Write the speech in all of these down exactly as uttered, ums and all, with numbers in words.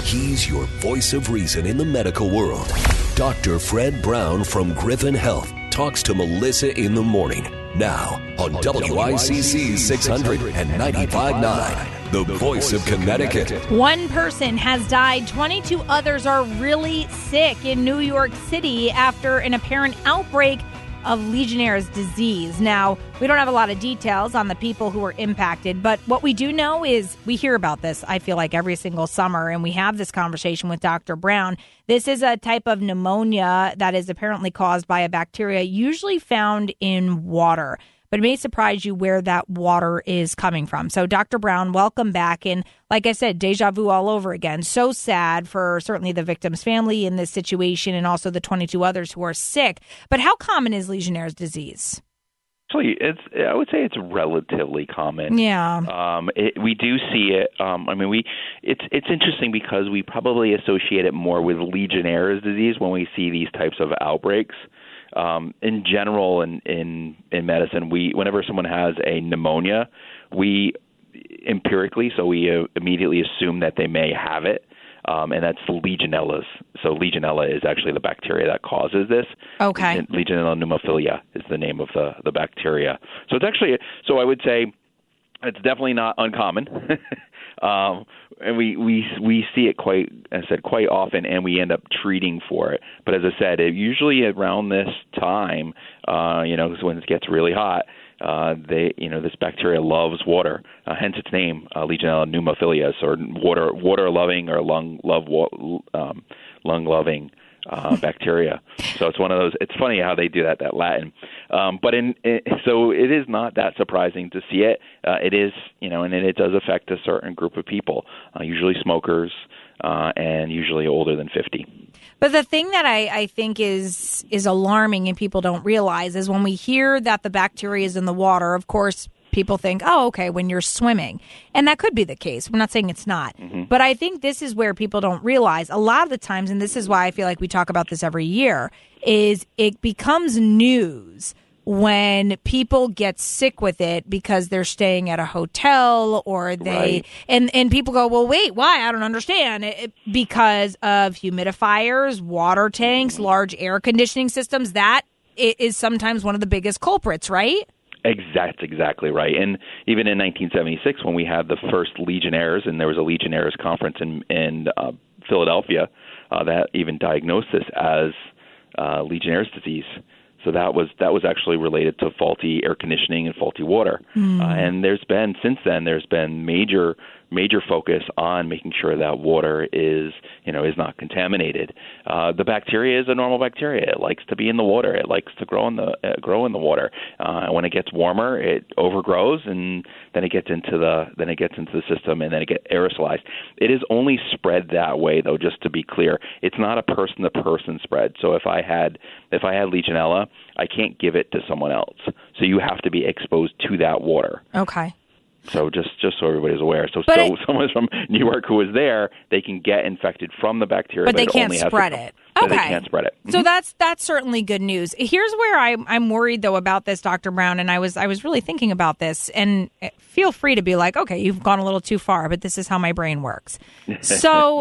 He's your voice of reason in the medical world. Doctor Fred Brown from Griffin Health talks to Melissa in the morning. Now on, on W I C C six hundred and ninety-five point nine, the voice of Connecticut. One person has died. twenty-two others are really sick in New York City after an apparent outbreak of Legionnaire's disease. Now, we don't have a lot of details on the people who were impacted, but what we do know is we hear about this, I feel like, every single summer, and we have this conversation with Doctor Brown. This is a type of pneumonia that is apparently caused by a bacteria usually found in water, but it may surprise you where that water is coming from. So, Doctor Brown, welcome back. And like I said, deja vu all over again. So sad for certainly the victim's family in this situation and also the twenty-two others who are sick. But how common is Legionnaire's disease? Actually, it's I would say it's relatively common. Yeah. Um, it, we do see it. Um, I mean, we it's it's interesting because we probably associate it more with Legionnaire's disease when we see these types of outbreaks. Um, in general, in, in in medicine, we whenever someone has a pneumonia, we empirically, so we uh, immediately assume that they may have it, um, and that's Legionellas. So Legionella is actually the bacteria that causes this. Okay. Legionella pneumophilia is the name of the, the bacteria. So it's actually, so I would say it's definitely not uncommon. Um, and we, we we see it quite, as I said, quite often, and we end up treating for it. But as I said, it usually around this time, uh, you know, when it gets really hot, uh, they, you know, this bacteria loves water, uh, hence its name, uh, Legionella pneumophilius, or water water loving or lung love um, lung loving. Uh, bacteria. So it's one of those. It's funny how they do that, that Latin. Um, but in, in so it is not that surprising to see it. Uh, it is, you know, and it does affect a certain group of people, uh, usually smokers uh, and usually older than fifty. But the thing that I, I think is is alarming and people don't realize is when we hear that the bacteria is in the water, of course, people think, oh, okay, when you're swimming. And that could be the case. We're not saying it's not. Mm-hmm. But I think this is where people don't realize a lot of the times, and this is why I feel like we talk about this every year, is it becomes news when people get sick with it because they're staying at a hotel or they, right. and, and people go, well, wait, why? I don't understand. It, because of humidifiers, water tanks, mm-hmm. large air conditioning systems, that is sometimes one of the biggest culprits, right? Exact, exactly right. And even in nineteen seventy-six, when we had the first Legionnaires, and there was a Legionnaires conference in, in uh, Philadelphia uh, that even diagnosed this as uh, Legionnaire's disease. So that was that was actually related to faulty air conditioning and faulty water. Mm. Uh, and there's been, since then, there's been major major focus on making sure that water is, you know, is not contaminated. Uh, the bacteria is a normal bacteria. It likes to be in the water. It likes to grow in the uh, grow in the water. Uh, when it gets warmer, it overgrows, and then it gets into the then it gets into the system, and then it gets aerosolized. It is only spread that way, though. Just to be clear, it's not a person to person spread. So if I had if I had Legionella, I can't give it to someone else. So you have to be exposed to that water. Okay. So just, just so everybody's aware. So, but so it, someone from New York who is there, they can get infected from the bacteria, but, but they it can't only spread has to, it. So okay. They can't spread it. Mm-hmm. So that's that's certainly good news. Here's where I, I'm worried, though, about this, Doctor Brown, and I was I was really thinking about this, and feel free to be like, okay, you've gone a little too far, but this is how my brain works. So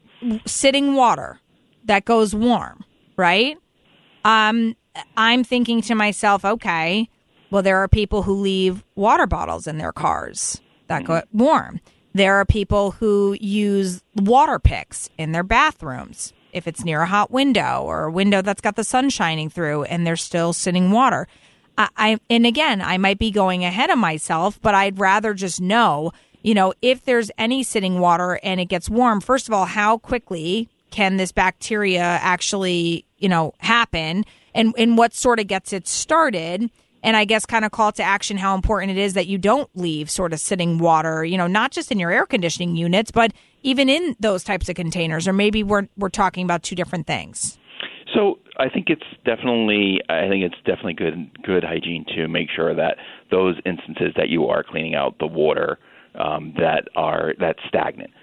sitting water that goes warm, right? Um, I'm thinking to myself, okay, well, there are people who leave water bottles in their cars that go warm. There are people who use water picks in their bathrooms if it's near a hot window or a window that's got the sun shining through and they're still sitting water. I, I and again, I might be going ahead of myself, but I'd rather just know, you know, if there's any sitting water and it gets warm, first of all, how quickly can this bacteria actually, you know, happen, and, and what sort of gets it started? And I guess kind of call to action how important it is that you don't leave sort of sitting water, you know, not just in your air conditioning units, but even in those types of containers, or maybe we're we're talking about two different things. So I think it's definitely I think it's definitely good good hygiene to make sure that those instances that you are cleaning out the water um, that are that's stagnant.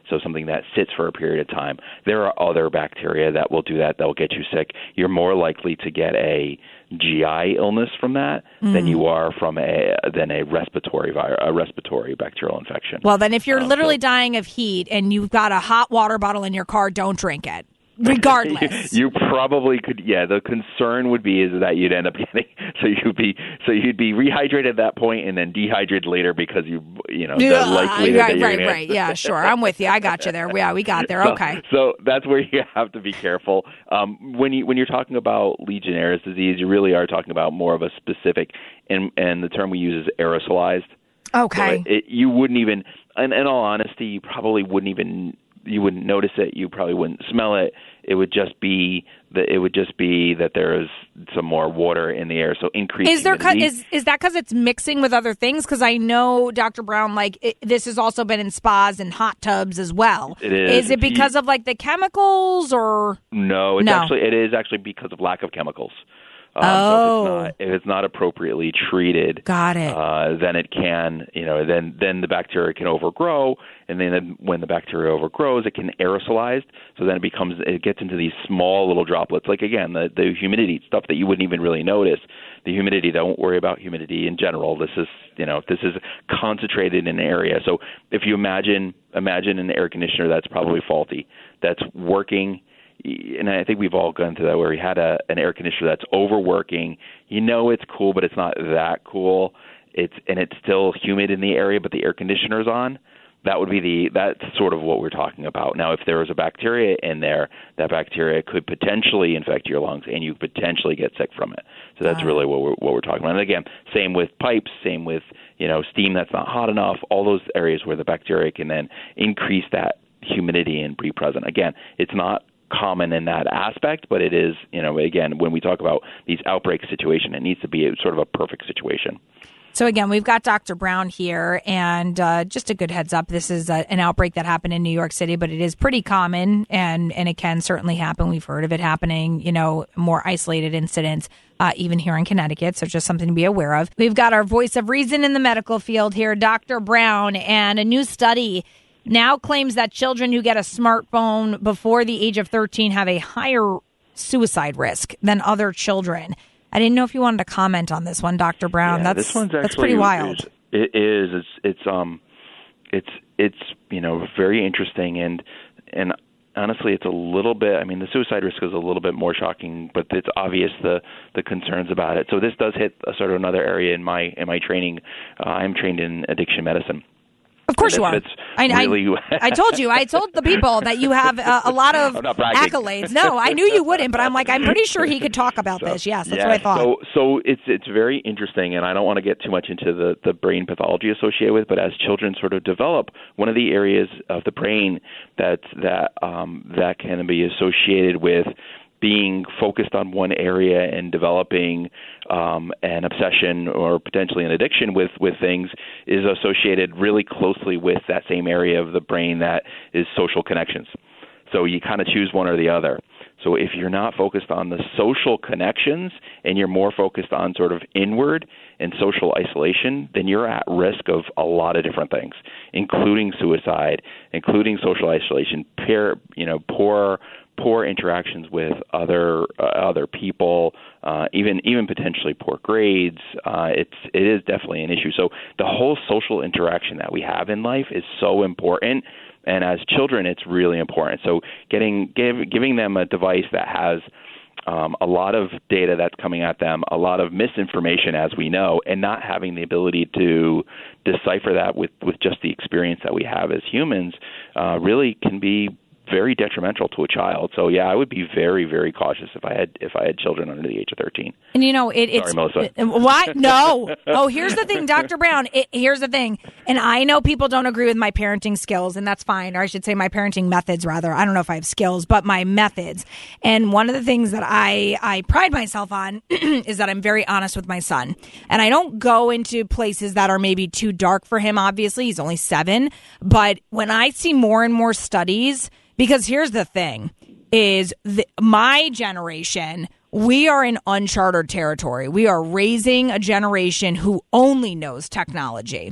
so something that sits for a period of time. There are other bacteria that will do that, that will get you sick. You're more likely to get a G I illness from that mm. than you are from a than a respiratory virus, a respiratory bacterial infection. Well, then if you're um, literally so, dying of heat and you've got a hot water bottle in your car, don't drink it. Regardless, you, you probably could. Yeah, the concern would be is that you'd end up getting so you'd be so you'd be rehydrated at that point and then dehydrated later because you you know the yeah, likelihood right, that you're right, gonna, right. Yeah, sure. I'm with you. I got you there. Yeah, we got there. So, okay. So that's where you have to be careful. Um, when you when you're talking about Legionnaire's disease, you really are talking about more of a specific, and and the term we use is aerosolized. Okay. So it, it, you wouldn't even, in, in all honesty, you probably wouldn't even. You wouldn't notice it. You probably wouldn't smell it. It would just be that it would just be that there is some more water in the air. So increasing. Is there humidity. is is that because it's mixing with other things? Because I know, Doctor Brown, like it, this has also been in spas and hot tubs as well. It is. Is it because you, of like the chemicals or no? It's no. actually it is actually because of lack of chemicals. Um, oh. So if it's, not, if it's not appropriately treated, got it. Uh, then it can, you know, then then the bacteria can overgrow, and then when the bacteria overgrows, it can aerosolize. So then it becomes, it gets into these small little droplets. Like again, the the humidity stuff that you wouldn't even really notice. The humidity, don't worry about humidity in general. This is, you know, this is concentrated in an area. So if you imagine imagine an air conditioner that's probably faulty, that's working. And I think we've all gone through that where we had a, an air conditioner that's overworking. You know it's cool, but it's not that cool. It's and it's still humid in the area, but the air conditioner's on. That would be the that's sort of what we're talking about. Now, if there was a bacteria in there, that bacteria could potentially infect your lungs, and you potentially get sick from it. So that's wow. really what we're what we're talking about. And again, same with pipes, same with you know steam that's not hot enough. All those areas where the bacteria can then increase that humidity and be present. Again, it's not common in that aspect, but it is, you know, again, when we talk about these outbreak situation, it needs to be a, sort of a perfect situation. So again, we've got Doctor Brown here, and uh, just a good heads up, this is a, an outbreak that happened in New York City, but it is pretty common, and, and it can certainly happen. We've heard of it happening, you know, more isolated incidents, uh, even here in Connecticut, so just something to be aware of. We've got our voice of reason in the medical field here, Doctor Brown, and a new study now claims that children who get a smartphone before the age of thirteen have a higher suicide risk than other children. I didn't know if you wanted to comment on this one, Doctor Brown. Yeah, that's this one's actually, that's pretty wild. Is, it is. It's it's um, it's it's you know very interesting and and honestly, it's a little bit. I mean, the suicide risk is a little bit more shocking, but it's obvious the the concerns about it. So this does hit a sort of another area in my in my training. Uh, I'm trained in addiction medicine. Of course you are. I, really I, I told you. I told the people that you have uh, a lot of accolades. No, I knew you wouldn't, but I'm like, I'm pretty sure he could talk about so, this. Yes, that's yeah, what I thought. So, so it's it's very interesting, and I don't want to get too much into the, the brain pathology associated with, but as children sort of develop, one of the areas of the brain that that um, that can be associated with being focused on one area and developing um, an obsession or potentially an addiction with, with things is associated really closely with that same area of the brain that is social connections. So you kind of choose one or the other. So if you're not focused on the social connections and you're more focused on sort of inward and social isolation, then you're at risk of a lot of different things, including suicide, including social isolation, peer, you know, poor poor interactions with other uh, other people, uh, even even potentially poor grades. Uh, it's it is definitely an issue. So the whole social interaction that we have in life is so important. And as children, it's really important. So getting give, giving them a device that has um, a lot of data that's coming at them, a lot of misinformation, as we know, and not having the ability to decipher that with, with just the experience that we have as humans uh, really can be very detrimental to a child. So yeah, I would be very, very cautious if I had if I had children under the age of thirteen. And you know, it, it's Sorry, Melissa. What? No. Oh, here's the thing, Doctor Brown. It, here's the thing, and I know people don't agree with my parenting skills, and that's fine. Or I should say, my parenting methods. Rather, I don't know if I have skills, but my methods. And one of the things that I I pride myself on is that I'm very honest with my son, and I don't go into places that are maybe too dark for him. Obviously, he's only seven, but when I see more and more studies. Because here's the thing, is the, my generation, we are in uncharted territory. We are raising a generation who only knows technology.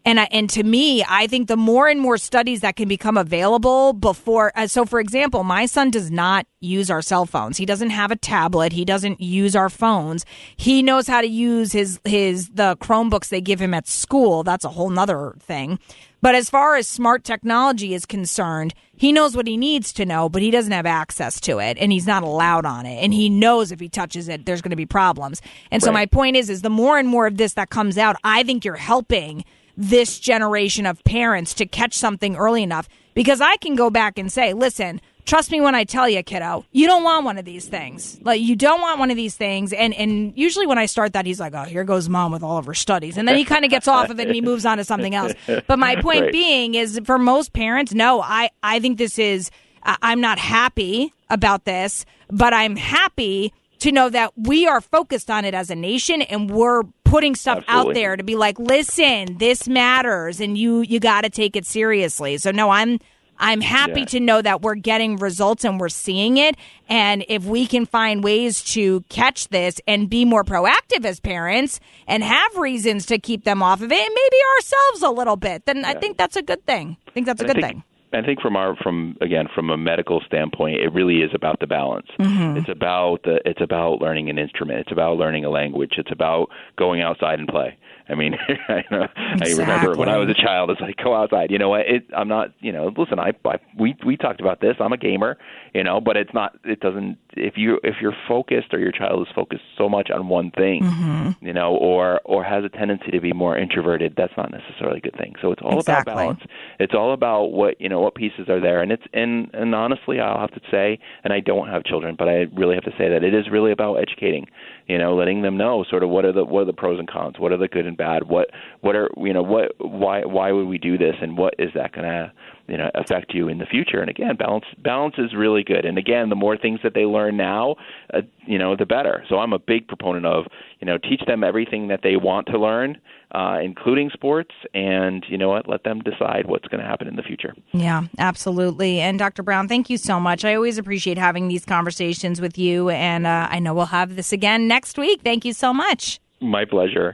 And I, and to me, I think the more and more studies that can become available before, uh, so for example, my son does not use our cell phones. He doesn't have a tablet. He doesn't use our phones. He knows how to use his, his, the Chromebooks they give him at school. That's a whole nother thing. But as far as smart technology is concerned, he knows what he needs to know, but he doesn't have access to it, and he's not allowed on it. And he knows if he touches it, there's going to be problems. And so right. my point is, is the more and more of this that comes out, I think you're helping this generation of parents to catch something early enough, because I can go back and say, listen, trust me when I tell you, kiddo, you don't want one of these things. Like, you don't want one of these things. And and usually when I start that, he's like, oh, here goes mom with all of her studies. And then he kind of gets off of it and he moves on to something else. But my point right. being is, for most parents, no, I, I think this is, I'm not happy about this, but I'm happy to know that we are focused on it as a nation, and we're putting stuff Absolutely. out there to be like, listen, this matters, and you you got to take it seriously. So no, I'm I'm happy yeah. to know that we're getting results and we're seeing it. And if we can find ways to catch this and be more proactive as parents and have reasons to keep them off of it, and maybe ourselves a little bit, then yeah. I think that's a good thing. I think that's a and good I think, thing. I think from our from again from a medical standpoint, it really is about the balance. Mm-hmm. It's about the it's about learning an instrument. It's about learning a language. It's about going outside and play. I mean, I, exactly. I remember when I was a child, it's like, go outside. You know what? It, I'm not, you know, listen, I, I we we talked about this. I'm a gamer, you know, but it's not, it doesn't, if you if you're focused or your child is focused so much on one thing, mm-hmm. you know, or or has a tendency to be more introverted, that's not necessarily a good thing. So it's all exactly. about balance. It's all about what, you know, what pieces are there. And it's, and, and honestly, I'll have to say, and I don't have children, but I really have to say that it is really about educating, you know, letting them know sort of what are the, what are the pros and cons, what are the good and bad, what, what are, you know, what, why, why would we do this, and what is that going to, you know, affect you in the future? And again, balance, balance is really good. And again, the more things that they learn now, uh, you know, the better. So I'm a big proponent of, you know, teach them everything that they want to learn, uh, including sports, and, you know what, let them decide what's going to happen in the future. Yeah, absolutely. And Doctor Brown, thank you so much. I always appreciate having these conversations with you, and uh, I know we'll have this again next week. Thank you so much. My pleasure.